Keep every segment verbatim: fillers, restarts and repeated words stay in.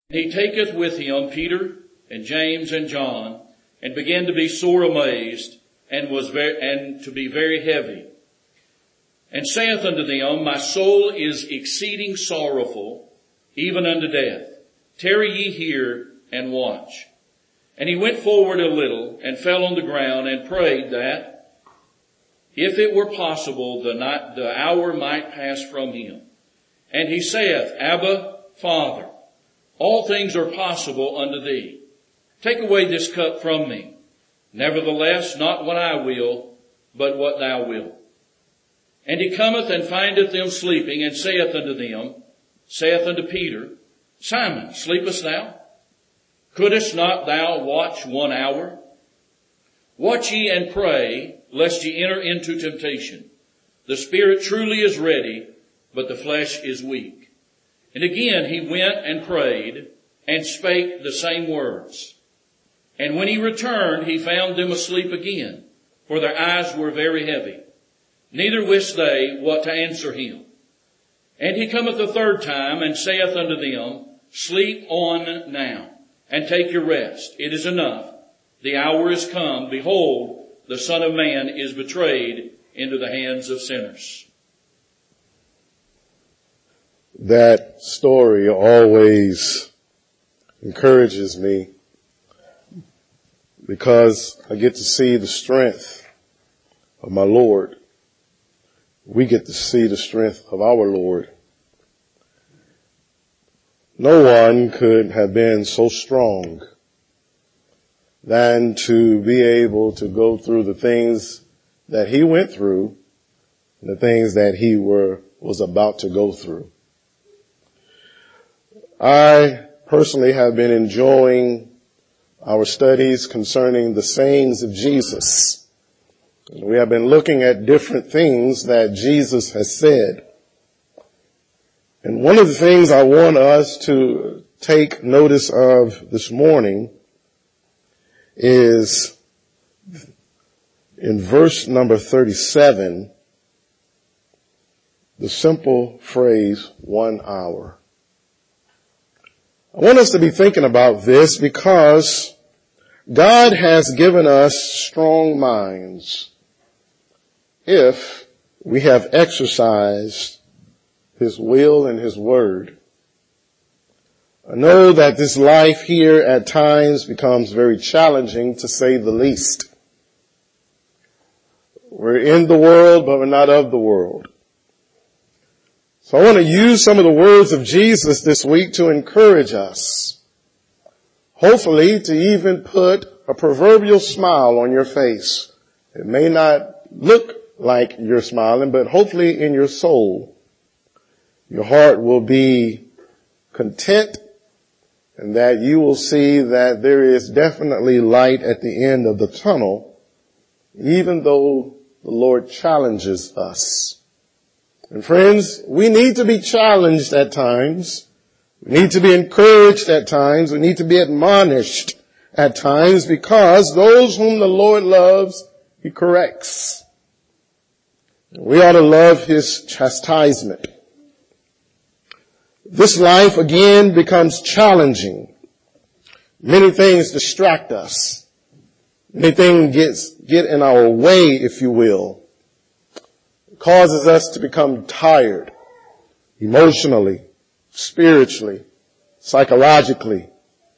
He taketh with him Peter and James and John, and began to be sore amazed, and was very, and to be very heavy, and saith unto them, My soul is exceeding sorrowful, even unto death. Tarry ye here and watch. And he went forward a little, and fell on the ground, and prayed that, if it were possible, the night, the hour might pass from him. And he saith, Abba, Father, all things are possible unto thee. Take away this cup from me. Nevertheless, not what I will, but what thou wilt. And he cometh and findeth them sleeping, and saith unto them, saith unto Peter, Simon, sleepest thou? Couldest not thou watch one hour? Watch ye and pray, lest ye enter into temptation. The spirit truly is ready, but the flesh is weak. And again he went and prayed, and spake the same words. And when he returned, he found them asleep again, for their eyes were very heavy. Neither wist they what to answer him. And he cometh a third time, and saith unto them, Sleep on now, and take your rest. It is enough. The hour is come. Behold, the Son of Man is betrayed into the hands of sinners. That story always encourages me because I get to see the strength of my Lord. We get to see the strength of our Lord. No one could have been so strong than to be able to go through the things that he went through and the things that he were, was about to go through. I personally have been enjoying our studies concerning the sayings of Jesus. We have been looking at different things that Jesus has said. And one of the things I want us to take notice of this morning is in verse number thirty-seven, the simple phrase, one hour. I want us to be thinking about this because God has given us strong minds if we have exercised his will and his word. I know that this life here at times becomes very challenging, to say the least. We're in the world, but we're not of the world. So I want to use some of the words of Jesus this week to encourage us. Hopefully to even put a proverbial smile on your face. It may not look like you're smiling, but hopefully in your soul, your heart will be content, and that you will see that there is definitely light at the end of the tunnel, even though the Lord challenges us. And friends, we need to be challenged at times. We need to be encouraged at times. We need to be admonished at times, because those whom the Lord loves, he corrects. We ought to love his chastisement. This life again becomes challenging. Many things distract us. Many things gets, get in our way, if you will. It causes us to become tired emotionally, spiritually, psychologically.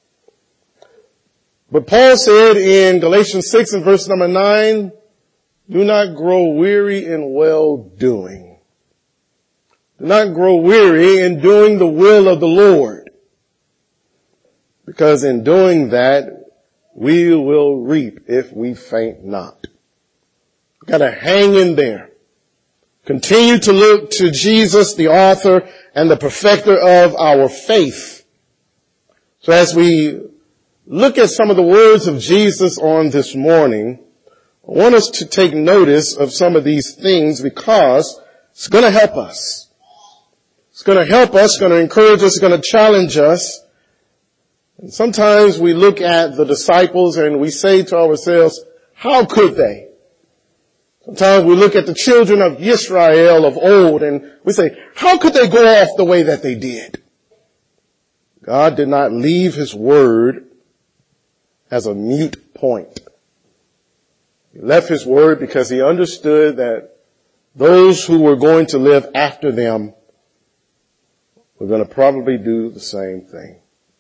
But Paul said in Galatians six and verse number nine, do not grow weary in well-doing. Do not grow weary in doing the will of the Lord, because in doing that, we will reap if we faint not. We've got to hang in there. Continue to look to Jesus, the author and the perfecter of our faith. So as we look at some of the words of Jesus on this morning, I want us to take notice of some of these things, because it's going to help us. It's going to help us, it's going to encourage us, it's going to challenge us. And sometimes we look at the disciples and we say to ourselves, how could they? Sometimes we look at the children of Israel of old and we say, how could they go off the way that they did? God did not leave his word as a mute point. He left his word because he understood that those who were going to live after them were going to probably do the same thing.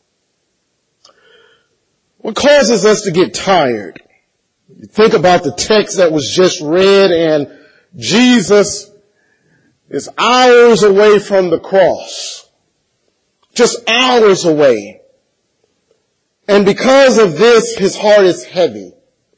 What causes us to get tired? You think about the text that was just read, and Jesus is hours away from the cross. Just hours away. And because of this, his heart is heavy.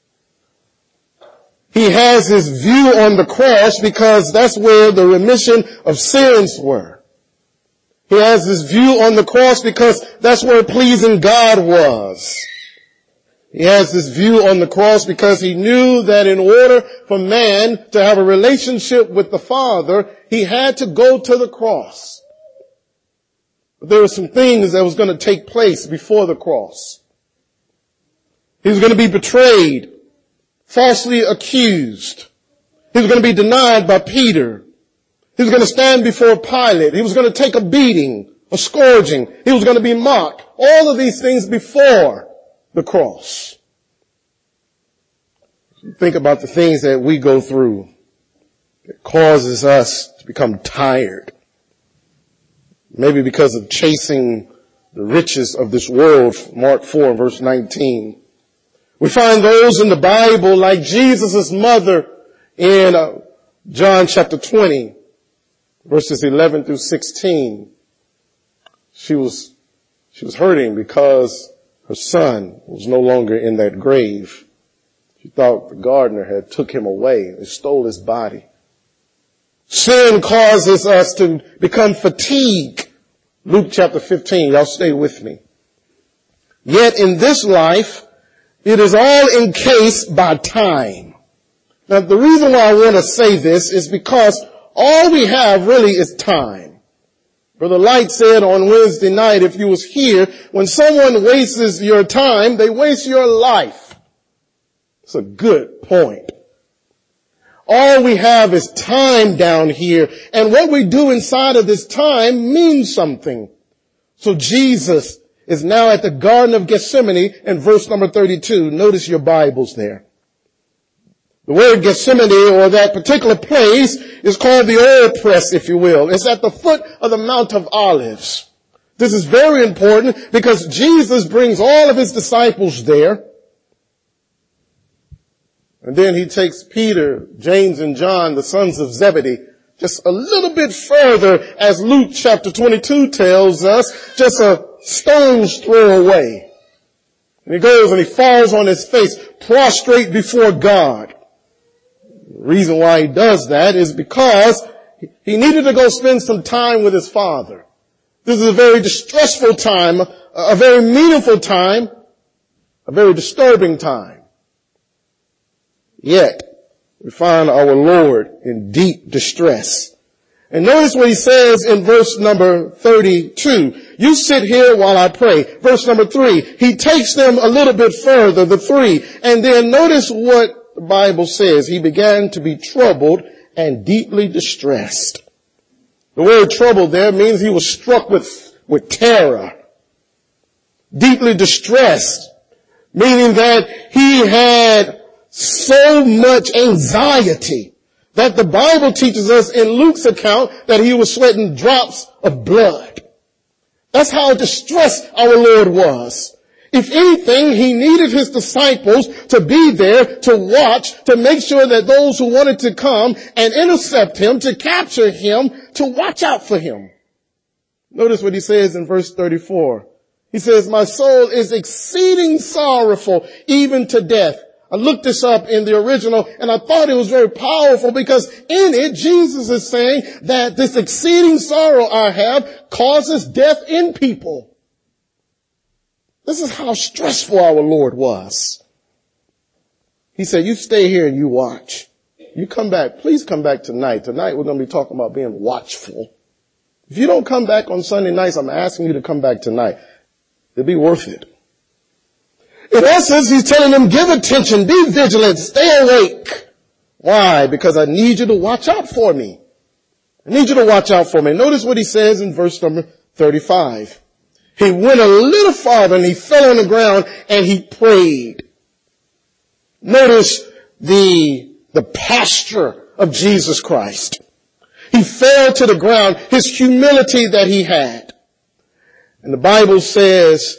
He has his view on the cross because that's where the remission of sins were. He has his view on the cross because that's where pleasing God was. He has this view on the cross because he knew that in order for man to have a relationship with the Father, he had to go to the cross. But there were some things that was going to take place before the cross. He was going to be betrayed, falsely accused. He was going to be denied by Peter. He was going to stand before Pilate. He was going to take a beating, a scourging. He was going to be mocked. All of these things before the cross. Think about the things that we go through. It causes us to become tired. Maybe because of chasing the riches of this world, Mark four, verse nineteen. We find those in the Bible like Jesus' mother in uh, John chapter twenty, verses eleven through sixteen. She was, she was hurting because her son was no longer in that grave. She thought the gardener had took him away and stole his body. Sin causes us to become fatigued. Luke chapter fifteen, y'all stay with me. Yet in this life, it is all encased by time. Now the reason why I want to say this is because all we have really is time. Brother Light said on Wednesday night, if you was here, when someone wastes your time, they waste your life. It's a good point. All we have is time down here, and what we do inside of this time means something. So Jesus is now at the Garden of Gethsemane in verse number thirty-two. Notice your Bibles there. The word Gethsemane, or that particular place, is called the oil press, if you will. It's at the foot of the Mount of Olives. This is very important because Jesus brings all of his disciples there. And then he takes Peter, James, and John, the sons of Zebedee, just a little bit further, as Luke chapter twenty-two tells us, just a stone's throw away. And he goes and he falls on his face, prostrate before God. The reason why he does that is because he needed to go spend some time with his Father. This is a very distressful time, a very meaningful time, a very disturbing time. Yet, we find our Lord in deep distress. And notice what he says in verse number thirty-two. You sit here while I pray. Verse number three. He takes them a little bit further, the three. And then notice what the Bible says. He began to be troubled and deeply distressed. The word troubled there means he was struck with, with terror. Deeply distressed, meaning that he had so much anxiety that the Bible teaches us in Luke's account that he was sweating drops of blood. That's how distressed our Lord was. If anything, he needed his disciples to be there to watch, to make sure that those who wanted to come and intercept him, to capture him, to watch out for him. Notice what he says in verse thirty-four. He says, my soul is exceeding sorrowful, even to death. I looked this up in the original and I thought it was very powerful because in it, Jesus is saying that this exceeding sorrow I have causes death in people. This is how stressful our Lord was. He said, you stay here and you watch. You come back. Please come back tonight. Tonight we're going to be talking about being watchful. If you don't come back on Sunday nights, I'm asking you to come back tonight. It'll be worth it. In essence, he's telling them, give attention, be vigilant, stay awake. Why? Because I need you to watch out for me. I need you to watch out for me. Notice what he says in verse number thirty-five. He went a little farther and he fell on the ground and he prayed. Notice the, the posture of Jesus Christ. He fell to the ground, his humility that he had. And the Bible says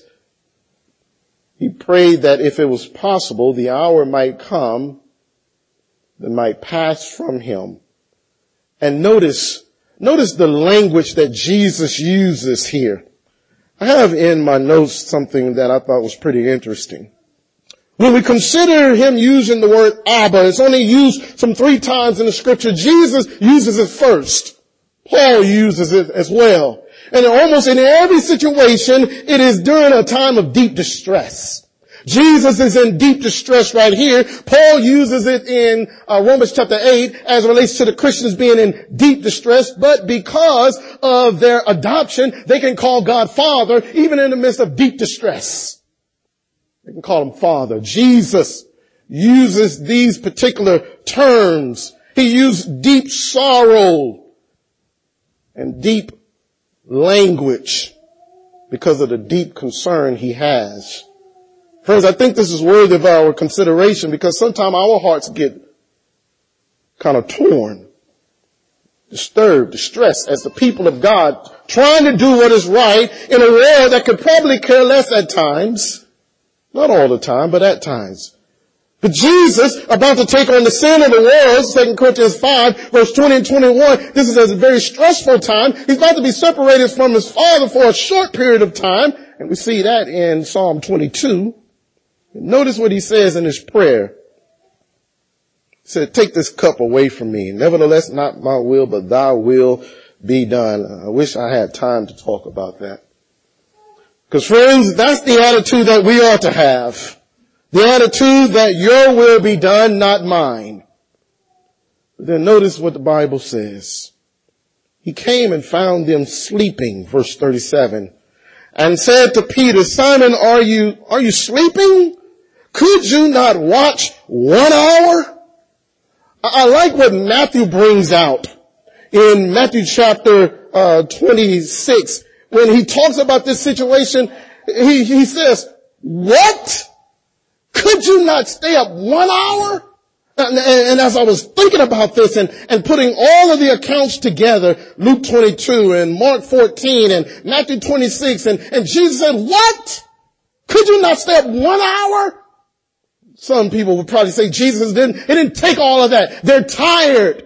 he prayed that if it was possible, the hour might come that might pass from him. And notice, notice the language that Jesus uses here. I have in my notes something that I thought was pretty interesting. When we consider him using the word Abba, it's only used some three times in the scripture. Jesus uses it first. Paul uses it as well. And almost in every situation, it is during a time of deep distress. Jesus is in deep distress right here. Paul uses it in uh, Romans chapter eight as it relates to the Christians being in deep distress. But because of their adoption, they can call God Father even in the midst of deep distress. They can call him Father. Jesus uses these particular terms. He used deep sorrow and deep language because of the deep concern he has. Friends, I think this is worthy of our consideration because sometimes our hearts get kind of torn, disturbed, distressed as the people of God trying to do what is right in a world that could probably care less at times. Not all the time, but at times. But Jesus, about to take on the sin of the world, Second Corinthians five, verse twenty and twenty-one, this is a very stressful time. He's about to be separated from his Father for a short period of time. And we see that in Psalm twenty-two. Notice what he says in his prayer. He said, take this cup away from me. Nevertheless, not my will, but thy will be done. I wish I had time to talk about that. Because friends, that's the attitude that we ought to have. The attitude that your will be done, not mine. But then notice what the Bible says. He came and found them sleeping, verse thirty-seven, and said to Peter, Simon, are you, are you sleeping? Could you not watch one hour? I like what Matthew brings out in Matthew chapter uh, twenty-six. When he talks about this situation, he, he says, what? Could you not stay up one hour? And, and, and as I was thinking about this and, and putting all of the accounts together, Luke twenty-two and Mark fourteen and Matthew twenty-six, and, and Jesus said, what? Could you not stay up one hour? Some people would probably say Jesus didn't, it didn't take all of that. They're tired.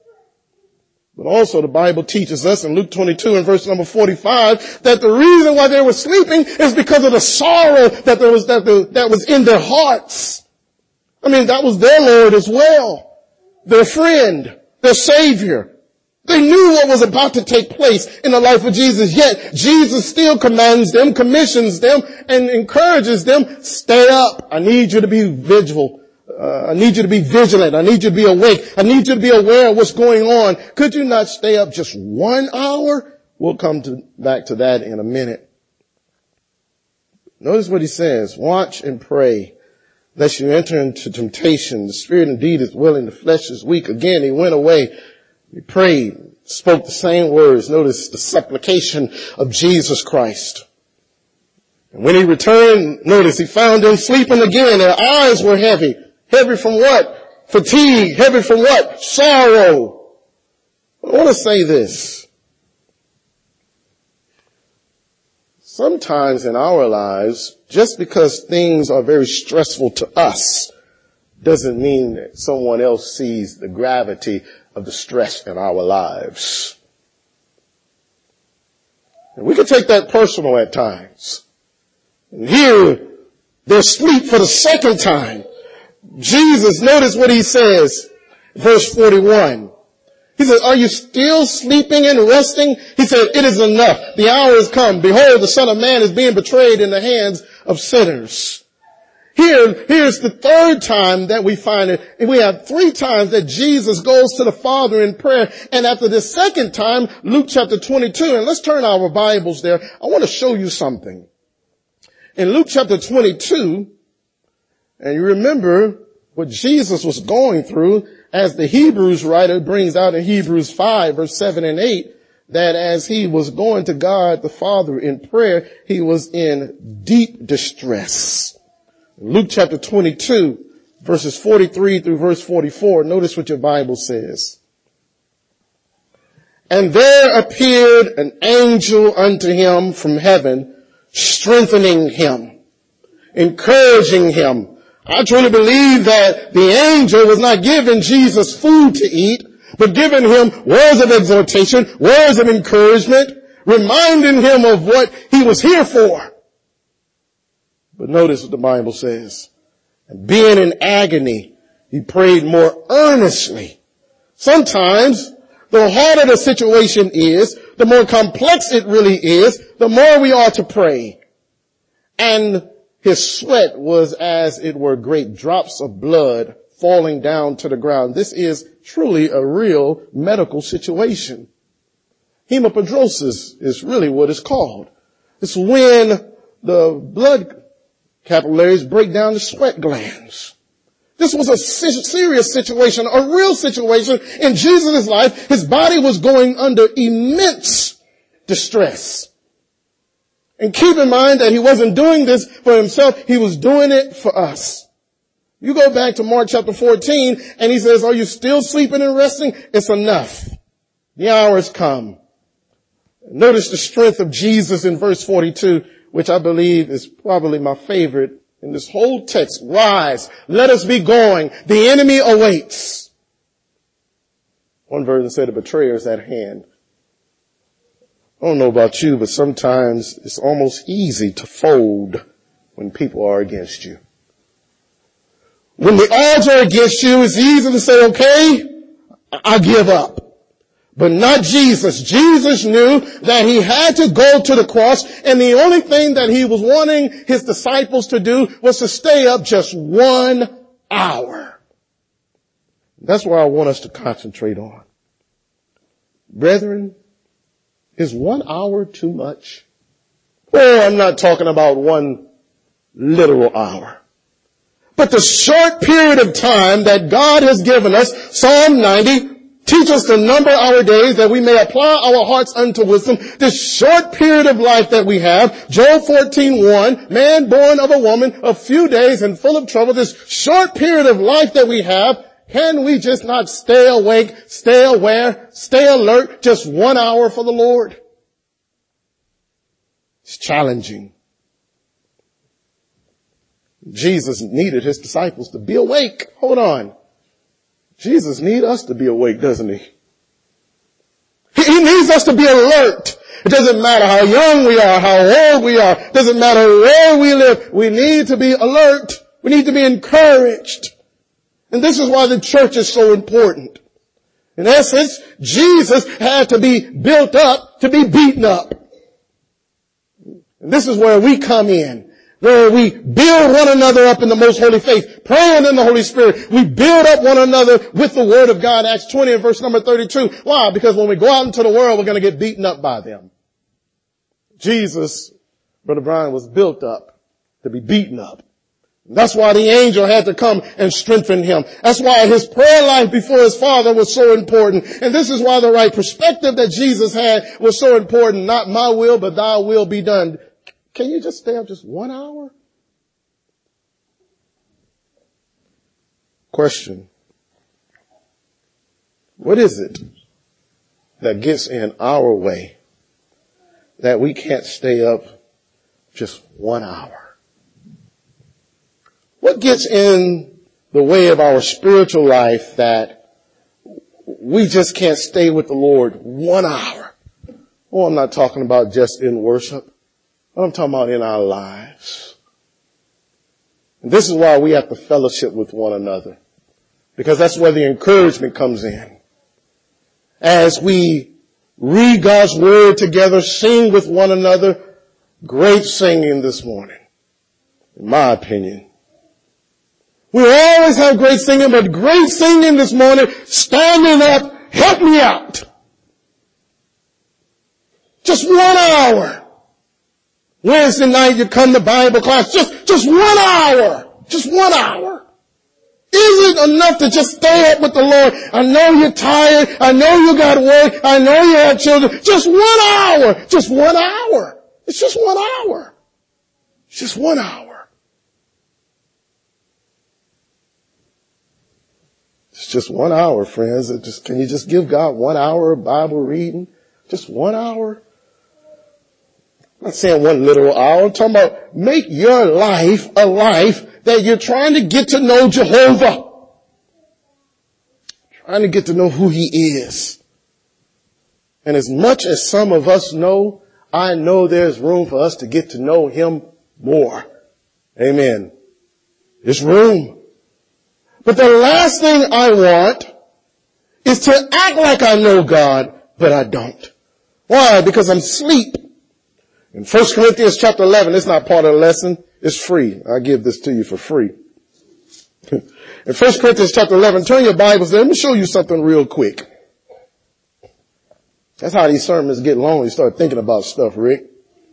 But also the Bible teaches us in Luke twenty-two and verse number forty-five that the reason why they were sleeping is because of the sorrow that there was, that, the, that was in their hearts. I mean, that was their Lord as well. Their friend, their Savior. They knew what was about to take place in the life of Jesus, yet Jesus still commands them, commissions them, and encourages them, stay up. I need you to be vigilant. Uh, I need you to be vigilant. I need you to be awake. I need you to be aware of what's going on. Could you not stay up just one hour? We'll come to, back to that in a minute. Notice what he says. Watch and pray, lest you enter into temptation. The spirit indeed is willing, the flesh is weak. Again, he went away. He prayed, spoke the same words. Notice the supplication of Jesus Christ. And when he returned, notice he found them sleeping again. Their eyes were heavy. Heavy from what? Fatigue. Heavy from what? Sorrow. I want to say this. Sometimes in our lives, just because things are very stressful to us, doesn't mean that someone else sees the gravity of the stress in our lives. And we can take that personal at times. And here, they're asleep for the second time. Jesus, notice what he says, verse forty-one. He said, are you still sleeping and resting? He said, it is enough. The hour has come. Behold, the Son of Man is being betrayed in the hands of sinners. Here, here's the third time that we find it. We have three times that Jesus goes to the Father in prayer. And after the second time, Luke chapter twenty-two, and let's turn our Bibles there. I want to show you something. In Luke chapter twenty-two, and you remember what Jesus was going through, as the Hebrews writer brings out in Hebrews five, verse seven and eight. that as he was going to God the Father in prayer, he was in deep distress. Luke chapter twenty-two, verses forty-three through verse forty-four. Notice what your Bible says. And there appeared an angel unto him from heaven, strengthening him, encouraging him. I truly believe that the angel was not giving Jesus food to eat, but giving him words of exhortation, words of encouragement, reminding him of what he was here for. But notice what the Bible says. And being in agony, he prayed more earnestly. Sometimes, the harder the situation is, the more complex it really is, the more we are to pray. And his sweat was as it were great drops of blood falling down to the ground. This is truly a real medical situation. Hemopidrosis is really what it's called. It's when the blood capillaries break down the sweat glands. This was a serious situation, a real situation in Jesus' life. His body was going under immense distress. And keep in mind that he wasn't doing this for himself. He was doing it for us. You go back to Mark chapter fourteen and he says, are you still sleeping and resting? It's enough. The hour has come. Notice the strength of Jesus in verse forty-two, which I believe is probably my favorite in this whole text. Rise, let us be going. The enemy awaits. One version said the betrayer is at hand. I don't know about you, but sometimes it's almost easy to fold when people are against you. When the odds are against you, it's easy to say, okay, I give up. But not Jesus. Jesus knew that he had to go to the cross, and the only thing that he was wanting his disciples to do was to stay up just one hour. That's what I want us to concentrate on. Brethren, is one hour too much? Oh, I'm not talking about one literal hour. But the short period of time that God has given us, Psalm ninety, teach us to number our days that we may apply our hearts unto wisdom. This short period of life that we have, Job fourteen one, man born of a woman, a few days and full of trouble. This short period of life that we have, can we just not stay awake, stay aware, stay alert just one hour for the Lord? It's challenging. Jesus needed his disciples to be awake. Hold on. Jesus needs us to be awake, doesn't he? He needs us to be alert. It doesn't matter how young we are, how old we are. It doesn't matter where we live. We need to be alert. We need to be encouraged. And this is why the church is so important. In essence, Jesus had to be built up to be beaten up. And this is where we come in. Where we build one another up in the most holy faith, praying in the Holy Spirit. We build up one another with the Word of God, Acts twenty and verse number thirty-two. Why? Because when we go out into the world, we're going to get beaten up by them. Jesus, Brother Brian, was built up to be beaten up. That's why the angel had to come and strengthen him. That's why his prayer life before his Father was so important. And this is why the right perspective that Jesus had was so important. Not my will, but thy will be done. Can you just stay up just one hour? Question. What is it that gets in our way that we can't stay up just one hour? What gets in the way of our spiritual life that we just can't stay with the Lord one hour? Oh, I'm not talking about just in worship. I'm talking about in our lives. And this is why we have to fellowship with one another. Because that's where the encouragement comes in. As we read God's word together, sing with one another, great singing this morning, in my opinion. We always have great singing, but great singing this morning, standing up, help me out. Just one hour. Wednesday night you come to Bible class, just, just one hour. Just one hour. Is it enough to just stay up with the Lord? I know you're tired. I know you got work. I know you have children. Just one hour. Just one hour. It's just one hour. It's just one hour. It's just one hour, friends. It just, can you just give God one hour of Bible reading? Just one hour? I'm not saying one literal hour. I'm talking about make your life a life that you're trying to get to know Jehovah. Trying to get to know who he is. And as much as some of us know, I know there's room for us to get to know him more. Amen. There's room. But the last thing I want is to act like I know God, but I don't. Why? Because I'm asleep. In First Corinthians chapter eleven, it's not part of the lesson. It's free. I give this to you for free. In First Corinthians chapter eleven, turn your Bibles there. Let me show you something real quick. That's how these sermons get long. You start thinking about stuff, Rick.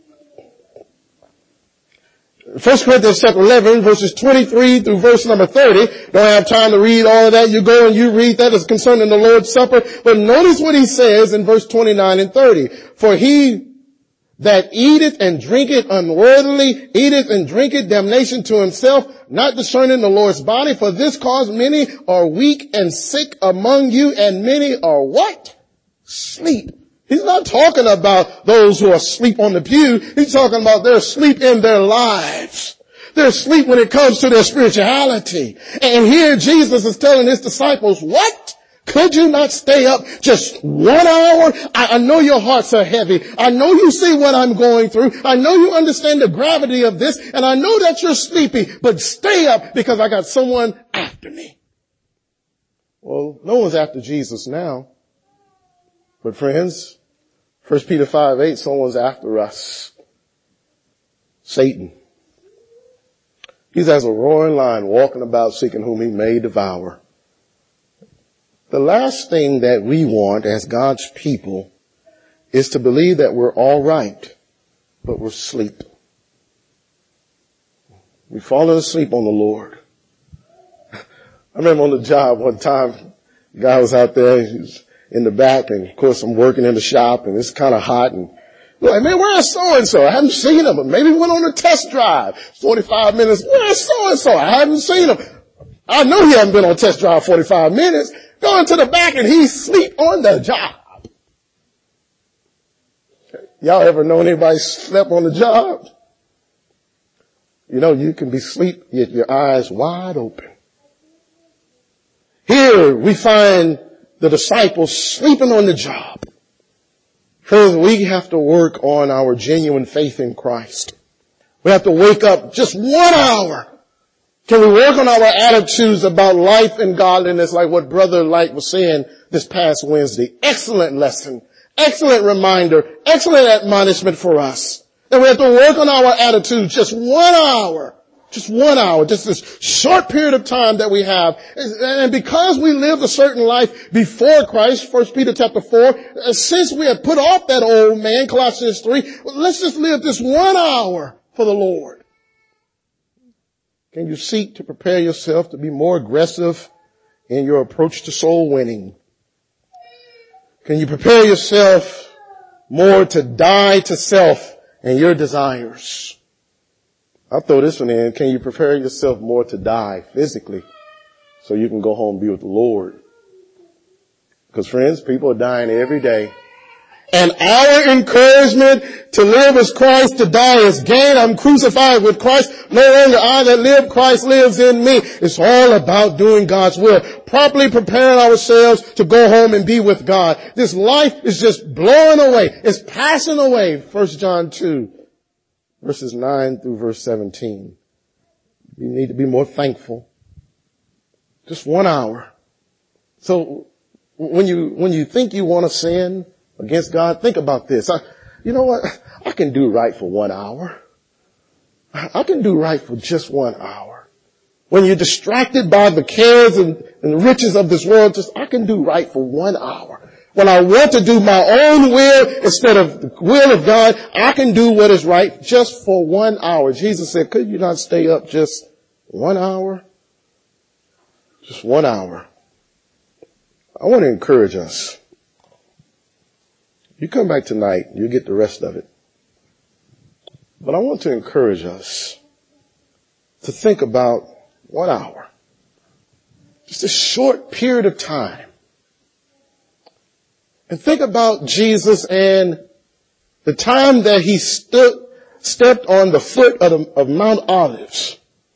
First Corinthians chapter eleven, verses twenty-three through verse number thirty. Don't have time to read all of that. You go and you read that as concerning the Lord's Supper. But notice what he says in verse twenty-nine and thirty. For he that eateth and drinketh unworthily, eateth and drinketh damnation to himself, not discerning the Lord's body. For this cause many are weak and sick among you, and many are what? Sleep. He's not talking about those who are asleep on the pew. He's talking about their sleep in their lives. Their sleep when it comes to their spirituality. And here Jesus is telling his disciples, what? Could you not stay up just one hour? I, I know your hearts are heavy. I know you see what I'm going through. I know you understand the gravity of this. And I know that you're sleepy, but stay up because I got someone after me. Well, no one's after Jesus now. But friends, First Peter five eight, someone's after us. Satan. He's as a roaring lion walking about seeking whom he may devour. The last thing that we want as God's people is to believe that we're all right, but we're asleep. We've fallen asleep on the Lord. I remember on the job one time, the guy was out there, he was in the back, and of course I'm working in the shop, and it's kind of hot, and I'm like, man, where's so-and-so? I haven't seen him, but maybe he went on a test drive. forty-five minutes, where's so-and-so? I haven't seen him. I know he hasn't been on a test drive forty-five minutes. Going to the back and he's asleep on the job. Y'all ever known anybody slept on the job? You know, you can be asleep, yet your eyes wide open. Here we find the disciples sleeping on the job. Friends, we have to work on our genuine faith in Christ. We have to wake up just one hour. Can we work on our attitudes about life and godliness like what Brother Light was saying this past Wednesday? Excellent lesson. Excellent reminder. Excellent admonishment for us. And we have to work on our attitudes just one hour. Just one hour. Just this short period of time that we have. And because we lived a certain life before Christ, First Peter chapter four, since we have put off that old man, Colossians three, let's just live this one hour for the Lord. Can you seek to prepare yourself to be more aggressive in your approach to soul winning? Can you prepare yourself more to die to self and your desires? I'll throw this one in. Can you prepare yourself more to die physically so you can go home and be with the Lord? Because friends, people are dying every day. And our encouragement to live as Christ, to die as gain. I'm crucified with Christ. No longer I that live, Christ lives in me. It's all about doing God's will. Properly preparing ourselves to go home and be with God. This life is just blowing away. It's passing away. First John two, verses nine through verse seventeen. You need to be more thankful. Just one hour. So when you, when you think you want to sin against God, think about this. I, you know what? I can do right for one hour. I can do right for just one hour. When you're distracted by the cares and, and riches of this world, just, I can do right for one hour. When I want to do my own will instead of the will of God, I can do what is right just for one hour. Jesus said, could you not stay up just one hour? Just one hour. I want to encourage us. You come back tonight, you get the rest of it. But I want to encourage us to think about one hour. Just a short period of time. And think about Jesus and the time that he stood, stepped on the foot of, the, of Mount Olives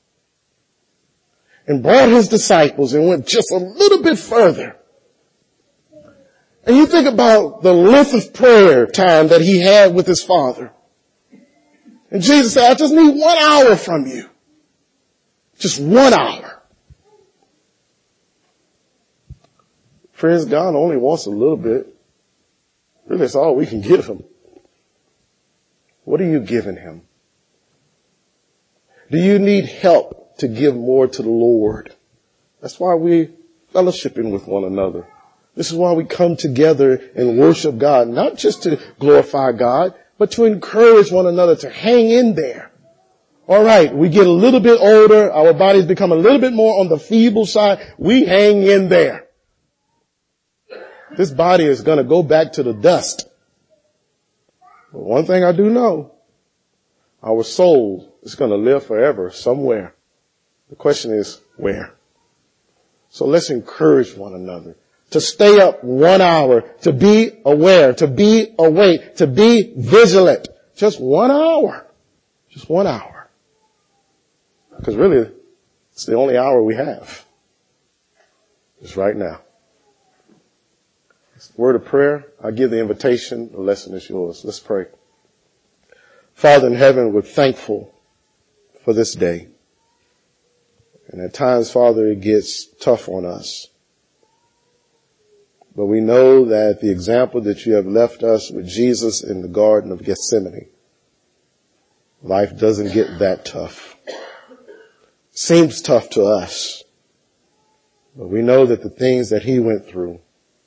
and brought his disciples and went just a little bit further. And you think about the length of prayer time that he had with his Father. And Jesus said, I just need one hour from you. Just one hour. Friends, God only wants a little bit. Really, that's all we can give him. What are you giving him? Do you need help to give more to the Lord? That's why we're fellowshipping with one another. This is why we come together and worship God, not just to glorify God, but to encourage one another to hang in there. All right, we get a little bit older, our bodies become a little bit more on the feeble side. We hang in there. This body is going to go back to the dust. But one thing I do know, our soul is going to live forever somewhere. The question is, where? So let's encourage one another to stay up one hour, to be aware, to be awake, to be vigilant. Just one hour. Just one hour. Because really, it's the only hour we have. Just right now. Word of prayer. I give the invitation. The lesson is yours. Let's pray. Father in heaven, we're thankful for this day. And at times, Father, it gets tough on us. But we know that the example that you have left us with Jesus in the Garden of Gethsemane, life doesn't get that tough. Seems tough to us. But we know that the things that he went through,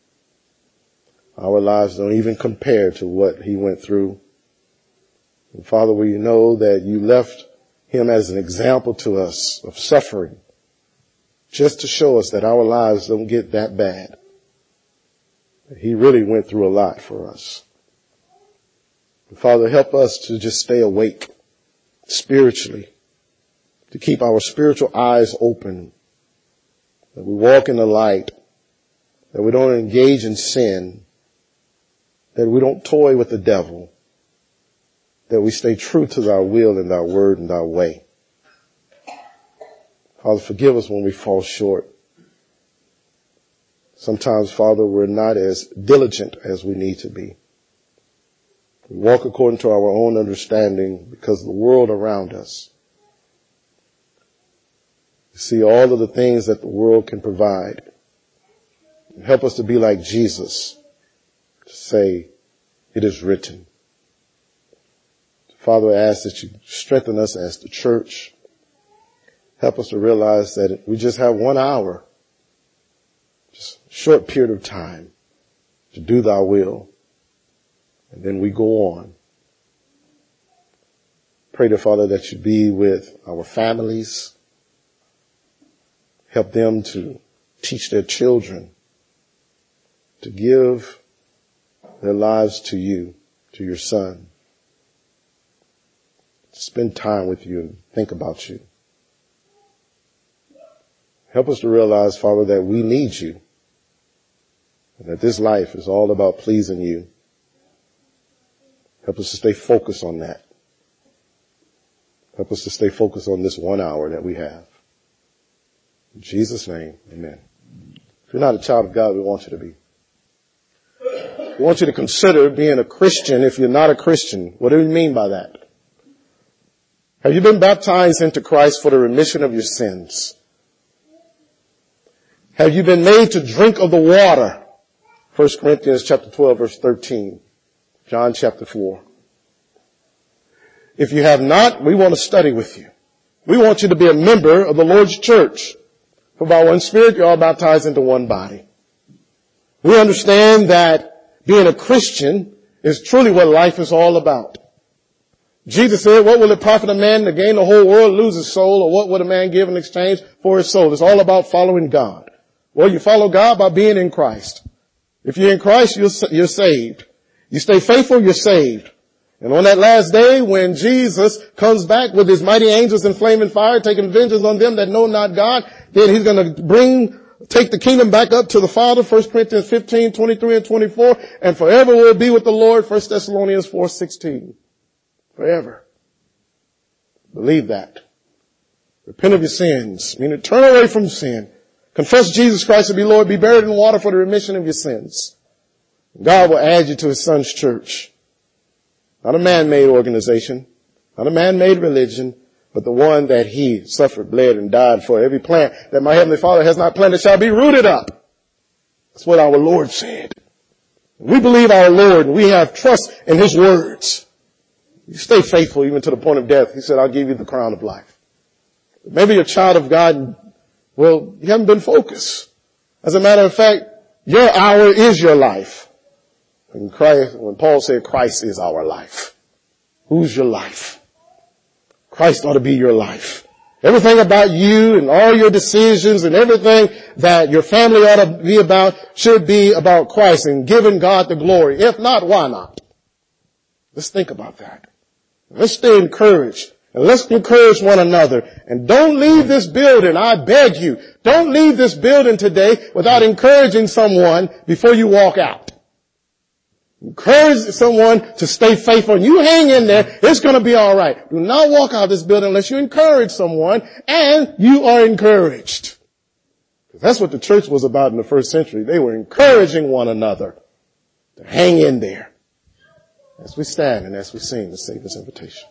our lives don't even compare to what he went through. And Father, we know that you left him as an example to us of suffering, just to show us that our lives don't get that bad. He really went through a lot for us. And Father, help us to just stay awake spiritually, to keep our spiritual eyes open, that we walk in the light, that we don't engage in sin, that we don't toy with the devil, that we stay true to thy will and thy word and thy way. Father, forgive us when we fall short. Sometimes, Father, we're not as diligent as we need to be. We walk according to our own understanding because of the world around us. We see all of the things that the world can provide. Help us to be like Jesus, to say, it is written. Father, I ask that you strengthen us as the church. Help us to realize that we just have one hour, just a short period of time to do thy will. And then we go on. Pray to Father that you be with our families. Help them to teach their children to give their lives to you, to your Son. To spend time with you and think about you. Help us to realize, Father, that we need you. And that this life is all about pleasing you. Help us to stay focused on that. Help us to stay focused on this one hour that we have. In Jesus' name, amen. If you're not a child of God, we want you to be. We want you to consider being a Christian if you're not a Christian. What do we mean by that? Have you been baptized into Christ for the remission of your sins? Have you been made to drink of the water? First Corinthians chapter twelve, verse thirteen. John chapter four. If you have not, we want to study with you. We want you to be a member of the Lord's church. For by one Spirit, you're all baptized into one body. We understand that being a Christian is truly what life is all about. Jesus said, what will it profit a man to gain the whole world, lose his soul, or what would a man give in exchange for his soul? It's all about following God. Well, you follow God by being in Christ. If you're in Christ, you're, you're saved. You stay faithful, you're saved. And on that last day, when Jesus comes back with his mighty angels in flaming fire, taking vengeance on them that know not God, then he's going to bring, take the kingdom back up to the Father, First Corinthians fifteen, twenty-three and twenty-four, and forever will be with the Lord, First Thessalonians four, sixteen. Forever. Believe that. Repent of your sins, meaning turn away from sin. Confess Jesus Christ to be Lord, be buried in water for the remission of your sins. God will add you to his son's church. Not a man-made organization, not a man-made religion, but the one that he suffered, bled, and died for. Every plant that my heavenly Father has not planted shall be rooted up. That's what our Lord said. We believe our Lord, and we have trust in his words. You stay faithful even to the point of death. He said, I'll give you the crown of life. Maybe you're a child of God, and, well, you haven't been focused. As a matter of fact, your hour is your life. When Christ, when Paul said Christ is our life, who's your life? Christ ought to be your life. Everything about you and all your decisions and everything that your family ought to be about should be about Christ and giving God the glory. If not, why not? Let's think about that. Let's stay encouraged. And let's encourage one another. And don't leave this building, I beg you. Don't leave this building today without encouraging someone before you walk out. Encourage someone to stay faithful. And you hang in there, it's going to be all right. Do not walk out of this building unless you encourage someone and you are encouraged. That's what the church was about in the first century. They were encouraging one another to hang in there. As we stand and as we sing the Savior's invitation.